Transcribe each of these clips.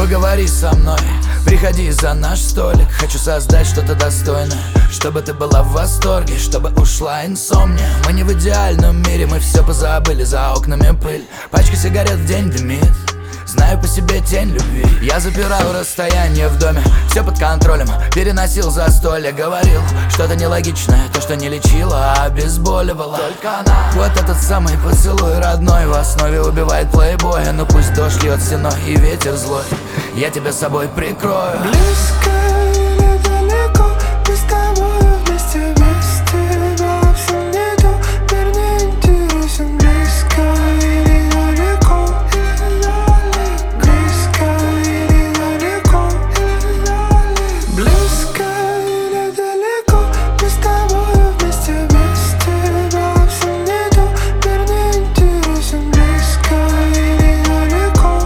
Поговори со мной, приходи за наш столик. Хочу создать что-то достойное, чтобы ты была в восторге, чтобы ушла инсомния. Мы не в идеальном мире, мы все позабыли, за окнами пыль. Пачка сигарет в день дымит, знаю по себе тень любви. Я запирал расстояние в доме, все под контролем, переносил застолье. Говорил что-то нелогичное, то, что не лечило, а обезболивало. Только она, вот этот самый поцелуй родной, в основе убивает плейбоя. Ну пусть дождь льет стеной и ветер злой, я тебя с собой прикрою. Близко или далеко, мы с тобой вместе, без тебя все не то, мир не интересен. Близко или далеко, близко или далеко, близко или далеко, мы с тобой вместе, без тебя все не то, мир не интересен. Близко или далеко,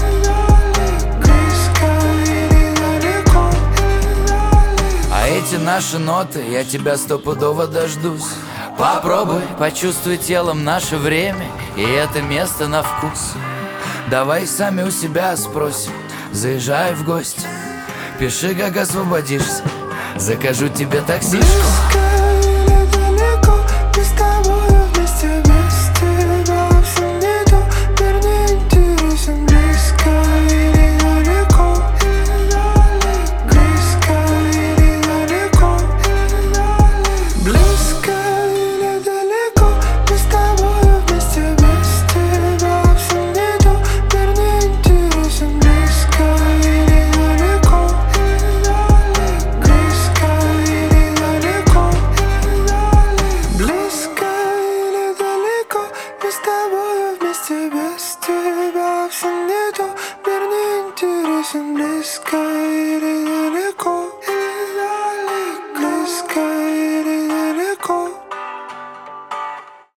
близко или далеко. А эти наши ноты, я тебя стопудово дождусь. Попробуй, почувствуй телом наше время и это место на вкус. Давай сами у себя спросим, заезжай в гости. Пиши, как освободишься, закажу тебе таксишку. Близко или далеко, мы с тобой вместе, без тебя все не то, мир не интересен. Близко или далеко, близко или далеко, близко или далеко, мы с тобой вместе, без тебя все не то, мир не интересен. Близко или далеко, близко или далеко, близко или далеко, мы с тобой вместе, без тебя все не то, мир не интересен. Близко